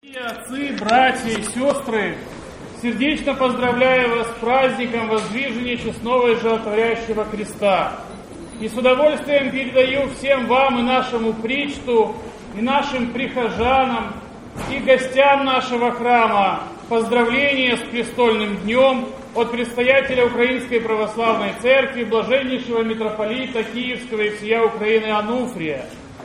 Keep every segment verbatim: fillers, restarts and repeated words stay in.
Отцы, братья и сестры, сердечно поздравляю вас с праздником воздвижения честного и животворящего креста. И с удовольствием передаю всем вам и нашему причту, и нашим прихожанам, и гостям нашего храма поздравления с престольным днем от предстоятеля Украинской Православной Церкви, блаженнейшего митрополита Киевского и всея Украины Ануфрия.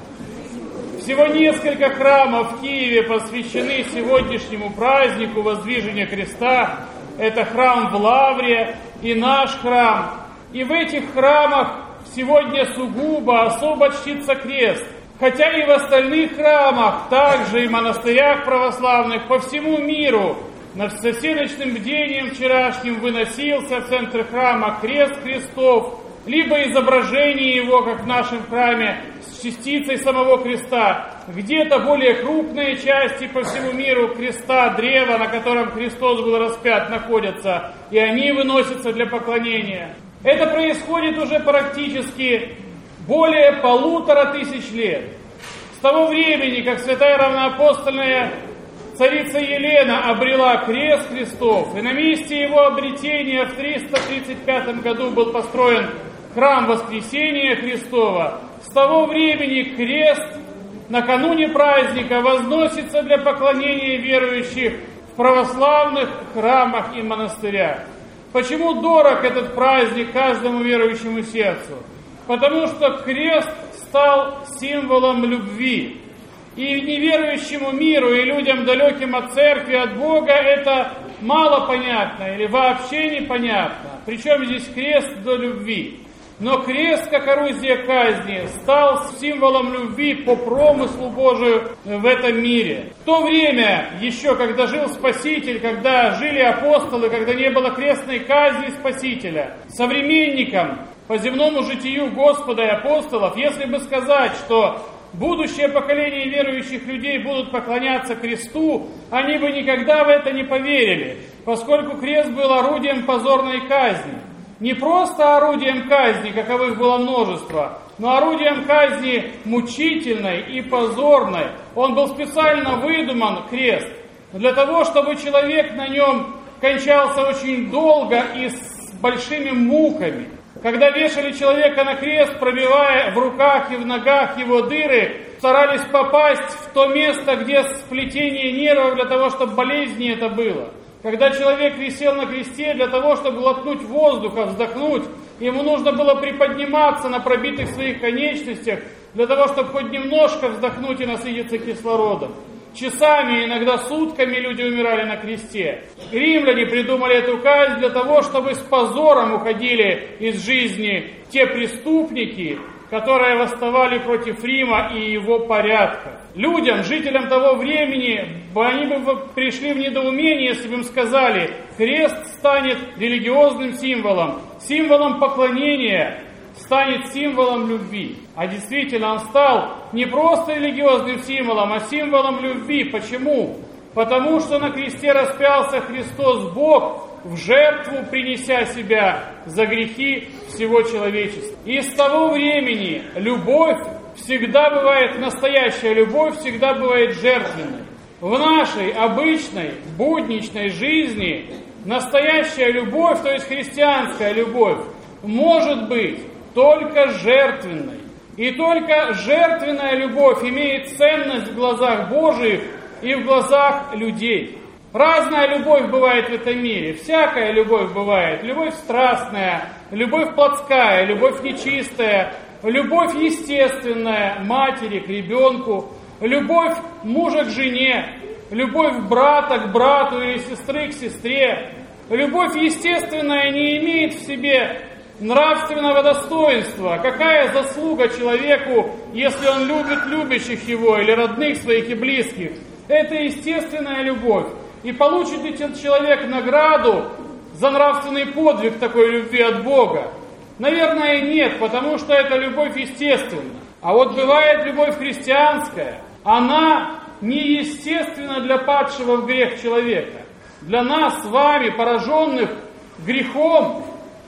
Всего несколько храмов в Киеве посвящены сегодняшнему празднику воздвижения креста. Это храм в Лавре и наш храм. И в этих храмах сегодня сугубо особо чтится крест. Хотя и в остальных храмах, также и монастырях православных по всему миру, над всесеночным бдением вчерашним выносился в центр храма крест Христов, либо изображение его, как в нашем храме, с частицей самого креста. Где-то более крупные части по всему миру креста, древа, на котором Христос был распят, находятся, и они выносятся для поклонения. Это происходит уже практически более полутора тысяч лет. С того времени, как святая равноапостольная царица Елена обрела крест Христов, и на месте его обретения в триста тридцать пятом году был построен храм Воскресения Христова, с того времени крест накануне праздника возносится для поклонения верующих в православных храмах и монастырях. Почему дорог этот праздник каждому верующему сердцу? Потому что крест стал символом любви. И неверующему миру, и людям, далеким от церкви, от Бога, это мало понятно или вообще непонятно. Причем здесь крест до любви. Но крест, как орудие казни, стал символом любви по промыслу Божию в этом мире. В то время, еще когда жил Спаситель, когда жили апостолы, когда не было крестной казни Спасителя, современникам по земному житию Господа и апостолов, если бы сказать, что будущее поколение верующих людей будут поклоняться кресту, они бы никогда в это не поверили, поскольку крест был орудием позорной казни. Не просто орудием казни, каковых было множество, но орудием казни мучительной и позорной. Он был специально выдуман, крест, для того, чтобы человек на нем кончался очень долго и с большими муками. Когда вешали человека на крест, пробивая в руках и в ногах его дыры, старались попасть в то место, где сплетение нервов, для того, чтобы болезненнее это было. Когда человек висел на кресте, для того, чтобы глотнуть воздуха, вздохнуть, ему нужно было приподниматься на пробитых своих конечностях, для того, чтобы хоть немножко вздохнуть и насытиться кислородом. Часами, иногда сутками люди умирали на кресте. Римляне придумали эту казнь для того, чтобы с позором уходили из жизни те преступники, которые восставали против Рима и его порядка. Людям, жителям того времени, они бы пришли в недоумение, если бы им сказали, крест станет религиозным символом, символом поклонения, станет символом любви. А действительно, он стал не просто религиозным символом, а символом любви. Почему? Потому что на кресте распялся Христос Бог, в жертву принеся себя за грехи всего человечества. И с того времени любовь всегда бывает, настоящая любовь всегда бывает жертвенной. В нашей обычной, будничной жизни настоящая любовь, то есть христианская любовь, может быть только жертвенной. И только жертвенная любовь имеет ценность в глазах Божиих и в глазах людей. Разная любовь бывает в этом мире, всякая любовь бывает. Любовь страстная, любовь плотская, любовь нечистая, любовь естественная матери к ребенку, любовь мужа к жене, любовь брата к брату или сестры к сестре. Любовь естественная не имеет в себе нравственного достоинства. Какая заслуга человеку, если он любит любящих его или родных своих и близких? Это естественная любовь. И получит ли этот человек награду за нравственный подвиг такой любви от Бога? Наверное, нет, потому что это любовь естественна. А вот бывает любовь христианская, она неестественна для падшего в грех человека. Для нас с вами, пораженных грехом,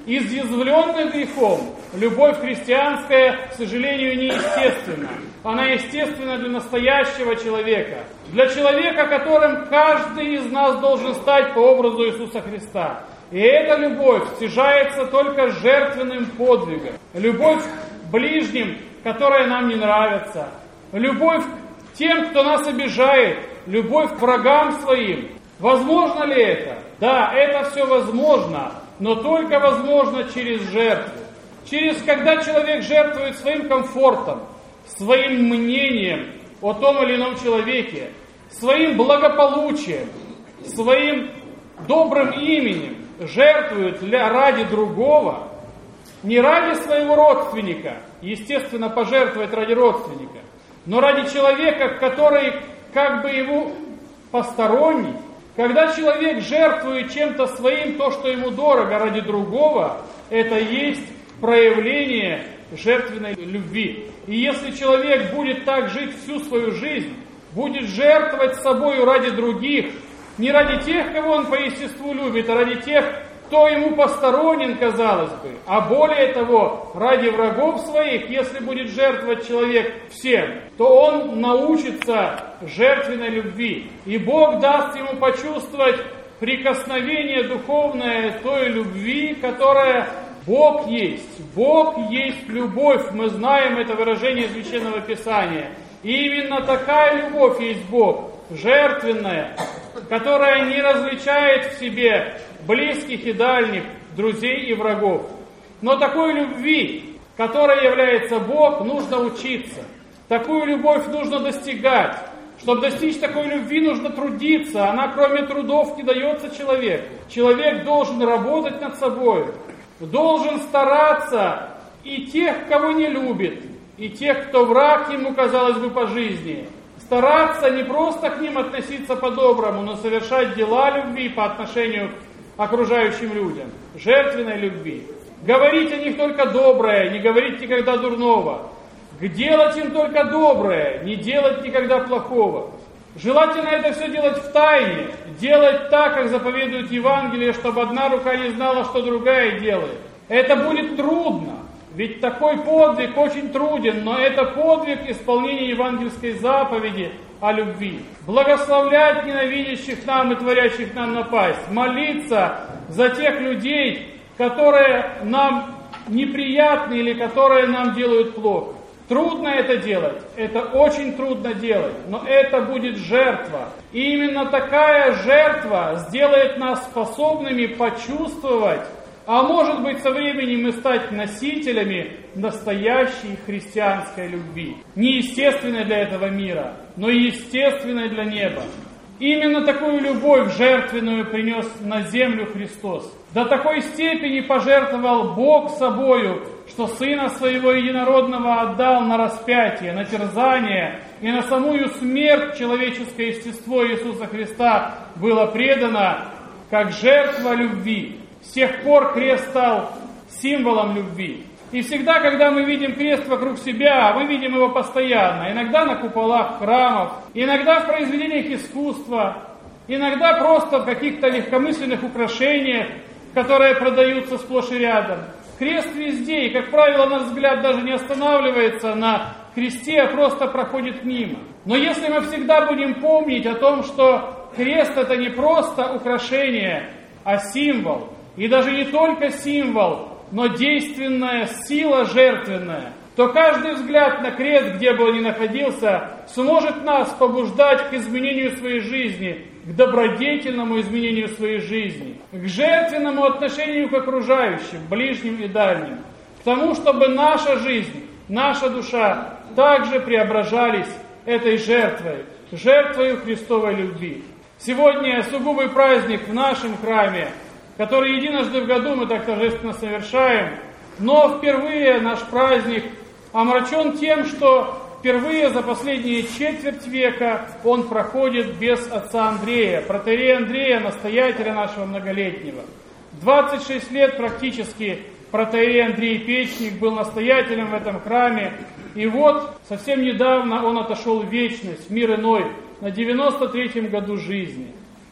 изъязвленных грехом, любовь христианская, к сожалению, неестественна. Она естественна для настоящего человека, для человека, которым каждый из нас должен стать по образу Иисуса Христа. И эта любовь стяжается только жертвенным подвигом. Любовь к ближним, которая нам не нравится. Любовь к тем, кто нас обижает. Любовь к врагам своим. Возможно ли это? Да, это все возможно, но только возможно через жертву. Через, когда человек жертвует своим комфортом, своим мнением о том или ином человеке, своим благополучием, своим добрым именем, жертвует для, ради другого, не ради своего родственника, естественно, пожертвовать ради родственника, но ради человека, который как бы ему посторонний. Когда человек жертвует чем-то своим, то, что ему дорого, ради другого, это есть проявление жертвенной любви. И если человек будет так жить всю свою жизнь, будет жертвовать собою ради других, не ради тех, кого он по естеству любит, а ради тех, кто ему посторонен, казалось бы, а более того, ради врагов своих, если будет жертвовать человек всем, то он научится жертвенной любви. И Бог даст ему почувствовать прикосновение духовное той любви, которая Бог есть. Бог есть любовь. Мы знаем это выражение Священного Писания. И именно такая любовь есть Бог, жертвенная, которая не различает в себе близких и дальних, друзей и врагов. Но такой любви, которой является Бог, нужно учиться. Такую любовь нужно достигать. Чтобы достичь такой любви, нужно трудиться. Она, кроме трудов, не дается человеку. Человек должен работать над собой, должен стараться и тех, кого не любит, и тех, кто враг ему, казалось бы, по жизни. Стараться не просто к ним относиться по-доброму, но совершать дела любви по отношению к окружающим людям, жертвенной любви. Говорить о них только доброе, не говорить никогда дурного. Делать им только доброе, не делать никогда плохого. Желательно это все делать в тайне, делать так, как заповедует Евангелие, чтобы одна рука не знала, что другая делает. Это будет трудно, ведь такой подвиг очень труден, но это подвиг исполнения евангельской заповеди о любви. Благословлять ненавидящих нам и творящих нам напасть, молиться за тех людей, которые нам неприятны или которые нам делают плохо. Трудно это делать, это очень трудно делать, но это будет жертва. И именно такая жертва сделает нас способными почувствовать, а может быть со временем и стать носителями настоящей христианской любви. Не естественной для этого мира, но естественной для неба. Именно такую любовь жертвенную принес на землю Христос. До такой степени пожертвовал Бог собою, что Сына Своего Единородного отдал на распятие, на терзание и на самую смерть человеческое естество Иисуса Христа было предано как жертва любви. С тех пор крест стал символом любви. И всегда, когда мы видим крест вокруг себя, мы видим его постоянно. Иногда на куполах храмов, иногда в произведениях искусства, иногда просто в каких-то легкомысленных украшениях, которые продаются сплошь и рядом. Крест везде, и, как правило, наш взгляд даже не останавливается на кресте, а просто проходит мимо. Но если мы всегда будем помнить о том, что крест — это не просто украшение, а символ, и даже не только символ, но действенная сила жертвенная, то каждый взгляд на крест, где бы он ни находился, сможет нас побуждать к изменению своей жизни, к добродетельному изменению своей жизни, к жертвенному отношению к окружающим, ближним и дальним, к тому, чтобы наша жизнь, наша душа также преображались этой жертвой, жертвой Христовой любви. Сегодня сугубый праздник в нашем храме, который единожды в году мы так торжественно совершаем, но впервые наш праздник омрачен тем, что впервые за последние четверть века он проходит без отца Андрея, протоиерея Андрея, настоятеля нашего многолетнего. двадцать шесть лет практически протоиерей Андрей Печник был настоятелем в этом храме, и вот совсем недавно он отошел в вечность, в мир иной, на девяносто третьем году жизни.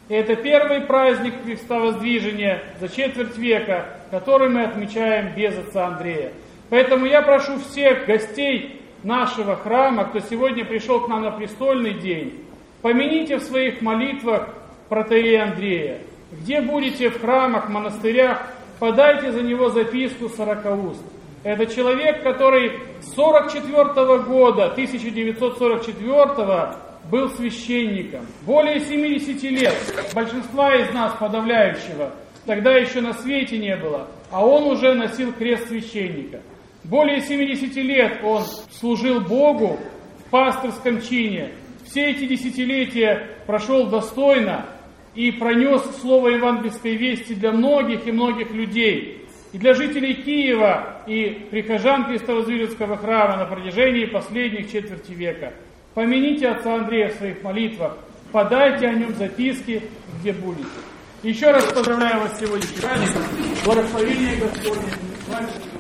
И это первый праздник Крестовоздвижения за четверть века, который мы отмечаем без отца Андрея. Поэтому я прошу всех гостей нашего храма, кто сегодня пришел к нам на престольный день, помяните в своих молитвах протоиерея Андрея. Где будете, в храмах, монастырях, подайте за него записку сорокауст. Это человек, который с сорок четвёртого года, тысяча девятьсот сорок четвёртого, был священником. Более семидесяти лет, большинства из нас, подавляющего, тогда еще на свете не было, а он уже носил крест священника. Более семидесяти лет он служил Богу в пастырском чине. Все эти десятилетия прошел достойно и пронес слово евангельской вести для многих и многих людей. И для жителей Киева и прихожан Крестовоздвиженского храма на протяжении последних четверти века. Помяните отца Андрея в своих молитвах, подайте о нем записки, где будете. Еще раз поздравляю вас с сегодняшним праздником. Благословение Господне.